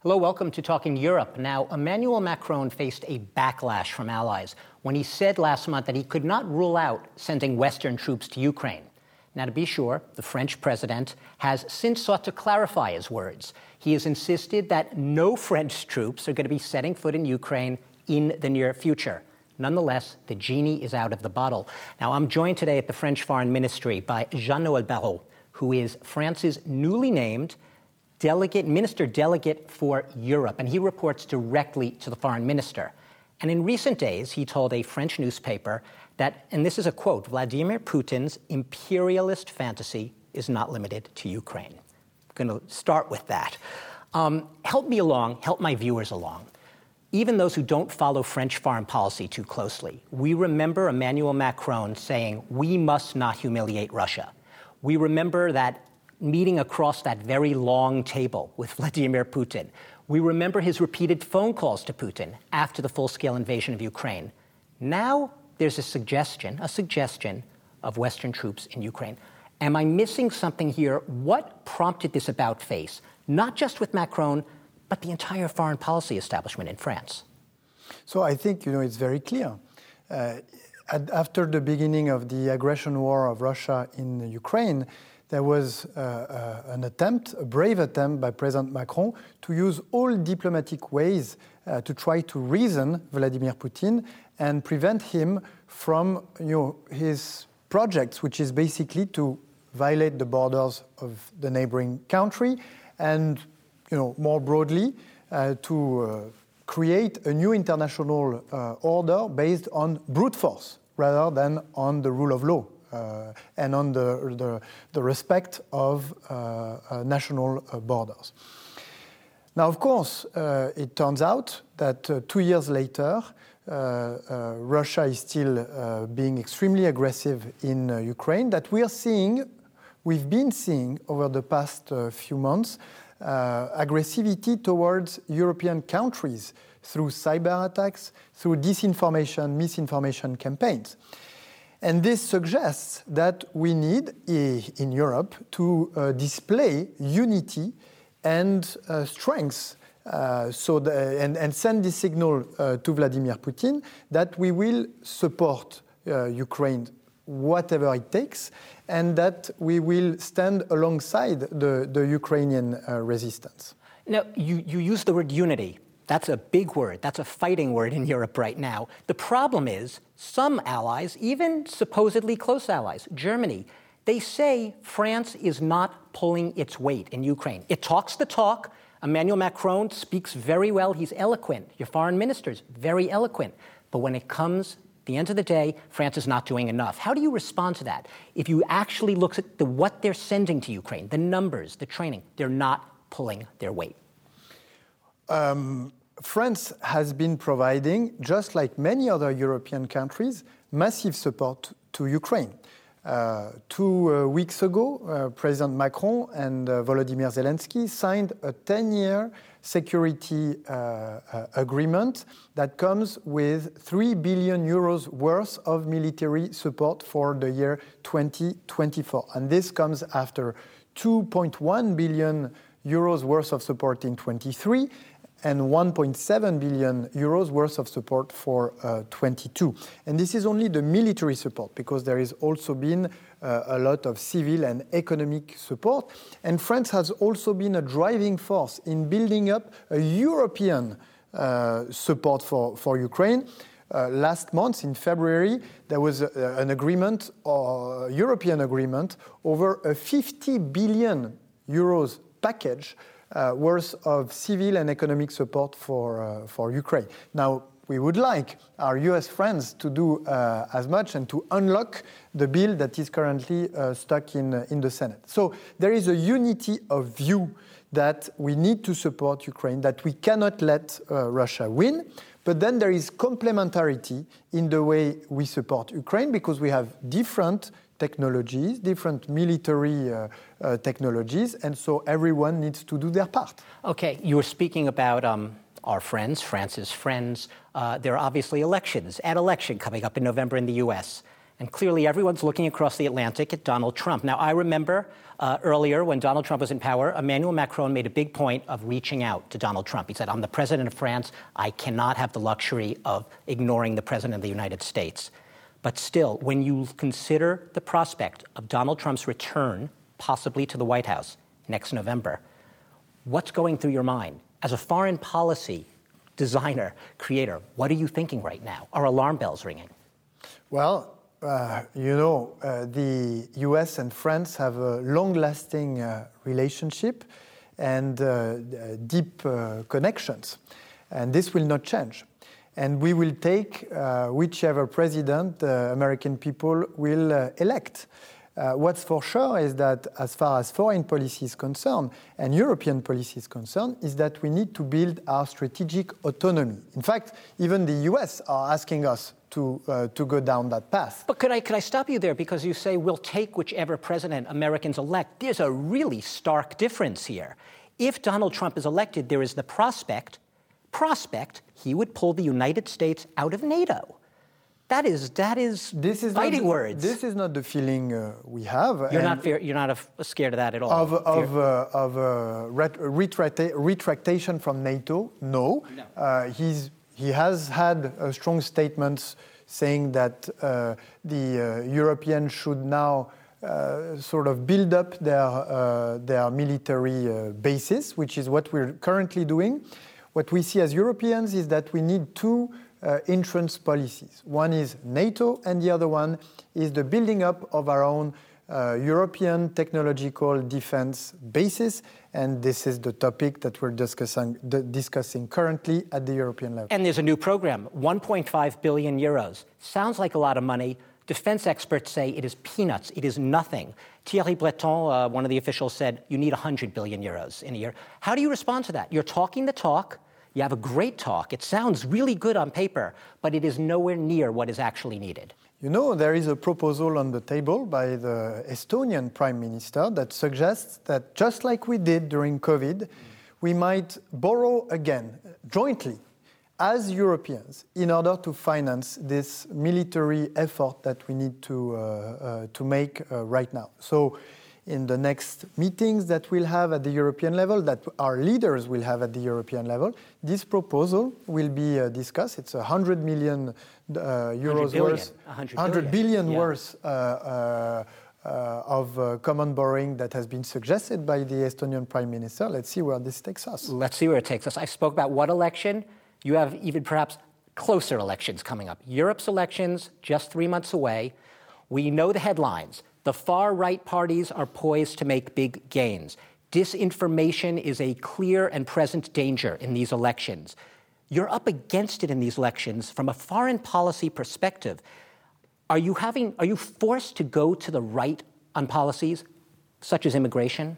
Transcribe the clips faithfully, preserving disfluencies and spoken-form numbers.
Hello, welcome to Talking Europe. Now, Emmanuel Macron faced a backlash from allies when he said last month that he could not rule out sending Western troops to Ukraine. Now, to be sure, the French president has since sought to clarify his words. He has insisted that no French troops are going to be setting foot in Ukraine in the near future. Nonetheless, the genie is out of the bottle. Now, I'm joined today at the French Foreign Ministry by Jean-Noël Barrot, who is France's newly named delegate, minister delegate for Europe, and he reports directly to the foreign minister. And in recent days, he told a French newspaper that, and this is a quote, Vladimir Putin's imperialist fantasy is not limited to Ukraine. I'm going to start with that. Um, help me along, help my viewers along. Even those who don't follow French foreign policy too closely, we remember Emmanuel Macron saying, we must not humiliate Russia. We remember that meeting across that very long table with Vladimir Putin. We remember his repeated phone calls to Putin after the full-scale invasion of Ukraine. Now there's a suggestion, a suggestion of Western troops in Ukraine. Am I missing something here? What prompted this about-face, not just with Macron, but the entire foreign policy establishment in France? So I think, you know, it's very clear. Uh, after the beginning of the aggression war of Russia in Ukraine, there was uh, uh, an attempt, a brave attempt by President Macron to use all diplomatic ways uh, to try to reason Vladimir Putin and prevent him from, you know, his projects, which is basically to violate the borders of the neighboring country and, you know, more broadly, uh, to uh, create a new international uh, order based on brute force rather than on the rule of law. Uh, and on the, the, the respect of uh, uh, national uh, borders. Now, of course, uh, it turns out that uh, two years later, uh, uh, Russia is still uh, being extremely aggressive in uh, Ukraine, that we are seeing, we've been seeing over the past uh, few months, uh, aggressivity towards European countries through cyber attacks, through disinformation, misinformation campaigns. And this suggests that we need, in Europe, to uh, display unity and uh, strength uh, so the, and, and send this signal uh, to Vladimir Putin that we will support uh, Ukraine whatever it takes and that we will stand alongside the, the Ukrainian uh, resistance. Now, you, you use the word unity. That's a big word. That's a fighting word in Europe right now. The problem is some allies, even supposedly close allies, Germany, they say France is not pulling its weight in Ukraine. It talks the talk. Emmanuel Macron speaks very well. He's eloquent. Your foreign minister's very eloquent. But when it comes, at the end of the day, France is not doing enough. How do you respond to that? If you actually look at the, what they're sending to Ukraine, the numbers, the training, they're not pulling their weight. Um... France has been providing, just like many other European countries, massive support to Ukraine. Uh, two uh, weeks ago, uh, President Macron and uh, Volodymyr Zelensky signed a ten-year security uh, uh, agreement that comes with three billion euros worth of military support for the year twenty twenty-four. And this comes after two point one billion euros worth of support in twenty-three and one point seven billion euros worth of support for uh, twenty-two. And this is only the military support, because there has also been uh, a lot of civil and economic support. And France has also been a driving force in building up a European uh, support for, for Ukraine. Uh, last month, in February, there was a, an agreement, a European agreement, over a fifty billion euros package Uh, worth of civil and economic support for, uh, for Ukraine. Now, we would like our U S friends to do uh, as much and to unlock the bill that is currently uh, stuck in, uh, in the Senate. So there is a unity of view that we need to support Ukraine, that we cannot let uh, Russia win. But then there is complementarity in the way we support Ukraine, because we have different technologies, different military uh, uh, technologies, and so everyone needs to do their part. Okay, you were speaking about um, our friends, France's friends. Uh, there are obviously elections, an election coming up in November in the U S. And clearly everyone's looking across the Atlantic at Donald Trump. Now, I remember uh, earlier when Donald Trump was in power, Emmanuel Macron made a big point of reaching out to Donald Trump. He said, I'm the president of France. I cannot have the luxury of ignoring the president of the United States. But still, when you consider the prospect of Donald Trump's return, possibly to the White House next November, what's going through your mind? As a foreign policy designer, creator, what are you thinking right now? Are alarm bells ringing? Well, uh, you know, uh, the U S and France have a long-lasting uh, relationship and uh, deep uh, connections, and this will not change. And we will take uh, whichever president the American people will uh, elect. Uh, what's for sure is that as far as foreign policy is concerned and European policy is concerned, is that we need to build our strategic autonomy. In fact, even the U S are asking us to uh, to go down that path. But could I could I stop you there, because you say we'll take whichever president Americans elect. There's a really stark difference here. If Donald Trump is elected, there is the prospect prospect he would pull the United States out of NATO. That is that is, this is fighting not, words. This is not the feeling uh, we have. You're not fear, you're not a, scared of that at all. Of of uh, of uh, ret- retracta- retractation from NATO, no. no. Uh, he's he has had uh, strong statements saying that uh, the uh, Europeans should now uh, sort of build up their uh, their military uh, bases, which is what we're currently doing. What we see as Europeans is that we need two uh, entrance policies. One is NATO, and the other one is the building up of our own uh, European technological defense bases. And this is the topic that we're discussing, d- discussing currently at the European level. And there's a new program, one point five billion euros. Sounds like a lot of money. Defense experts say it is peanuts. It is nothing. Thierry Breton, uh, one of the officials, said you need one hundred billion euros in a year. How do you respond to that? You're talking the talk. You have a great talk. It sounds really good on paper, but it is nowhere near what is actually needed. You know, there is a proposal on the table by the Estonian Prime Minister that suggests that just like we did during COVID, mm. we might borrow again, jointly, as Europeans, in order to finance this military effort that we need to, uh, uh, to make uh, right now. So in the next meetings that we'll have at the European level, that our leaders will have at the European level, this proposal will be uh, discussed. It's one hundred million uh, euros worth, one hundred billion yeah. worth uh, uh, uh, of uh, common borrowing that has been suggested by the Estonian Prime Minister. Let's see where this takes us. Let's see where it takes us. I spoke about what election. You have even perhaps closer elections coming up. Europe's elections just three months away. We know the headlines. The far-right parties are poised to make big gains. Disinformation is a clear and present danger in these elections. You're up against it in these elections from a foreign policy perspective. Are you having, are you forced to go to the right on policies such as immigration?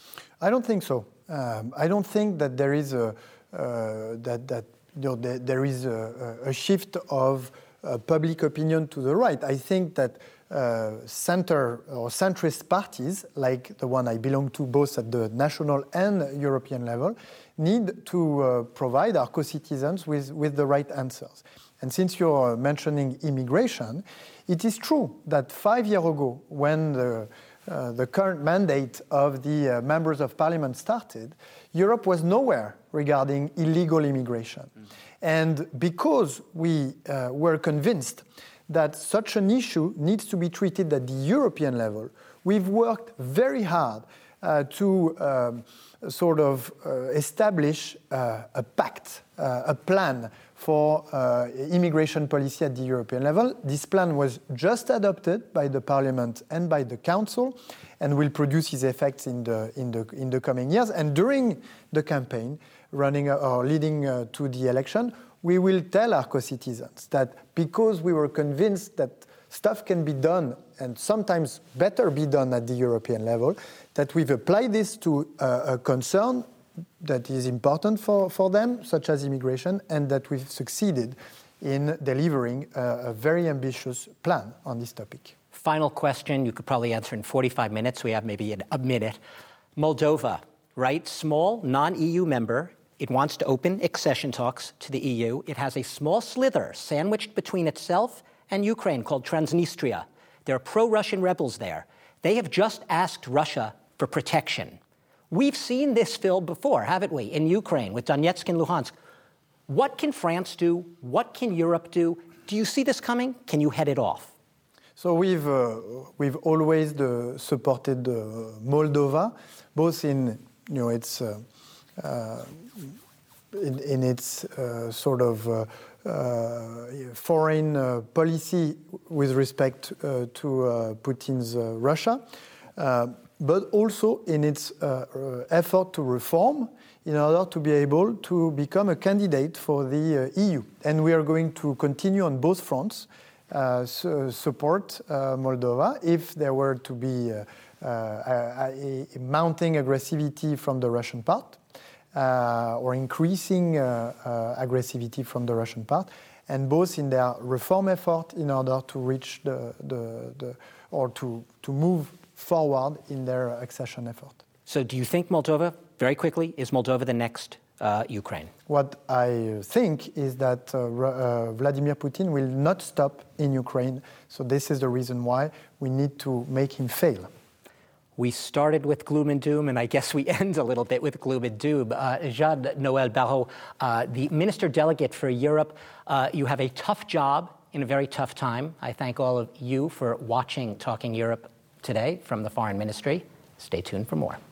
I don't think so. Um, I don't think that there is a uh, that that you know there, there is a, a shift of uh, public opinion to the right. I think that uh, center or centrist parties, like the one I belong to, both at the national and European level, need to uh, provide our co-citizens with, with the right answers. And since you're mentioning immigration, it is true that five years ago, when the Uh, the current mandate of the uh, members of parliament started, Europe was nowhere regarding illegal immigration. Mm. And because we uh, were convinced that such an issue needs to be treated at the European level, we've worked very hard uh, to um, sort of uh, establish uh, a pact, uh, a plan for uh, immigration policy at the European level. This plan was just adopted by the Parliament and by the Council, and will produce its effects in the in the in the coming years. And during the campaign, running uh, or leading uh, to the election, we will tell our co-citizens that because we were convinced that stuff can be done, and sometimes better be done at the European level, that we've applied this to uh, a concern that is important for, for them, such as immigration, and that we've succeeded in delivering a, a very ambitious plan on this topic. Final question, you could probably answer in forty-five minutes. We have maybe a minute. Moldova, right? Small, non-E U member. It wants to open accession talks to the E U. It has a small slither sandwiched between itself and Ukraine called Transnistria. There are pro-Russian rebels there. They have just asked Russia for protection. We've seen this film before, haven't we, in Ukraine with Donetsk and Luhansk. What can France do? What can Europe do? Do you see this coming? Can you head it off? So we've, uh, we've always uh, supported uh, Moldova, both in, you know, its, uh, uh, in, in its uh, sort of uh, uh, foreign uh, policy with respect uh, to uh, Putin's uh, Russia, uh, but also in its uh, uh, effort to reform in order to be able to become a candidate for the uh, E U. And we are going to continue on both fronts, uh, su- support uh, Moldova if there were to be uh, uh, a, a mounting aggressivity from the Russian part, uh, or increasing uh, uh, aggressivity from the Russian part, and both in their reform effort in order to reach the, the, the or to, to move forward in their accession effort. So do you think Moldova, very quickly, is Moldova the next uh, Ukraine? What I think is that uh, uh, Vladimir Putin will not stop in Ukraine. So this is the reason why we need to make him fail. We started with gloom and doom, and I guess we end a little bit with gloom and doom. Uh, Jean-Noël Barrot, uh, the Minister Delegate for Europe, uh, you have a tough job in a very tough time. I thank all of you for watching Talking Europe today from the Foreign Ministry. Stay tuned for more.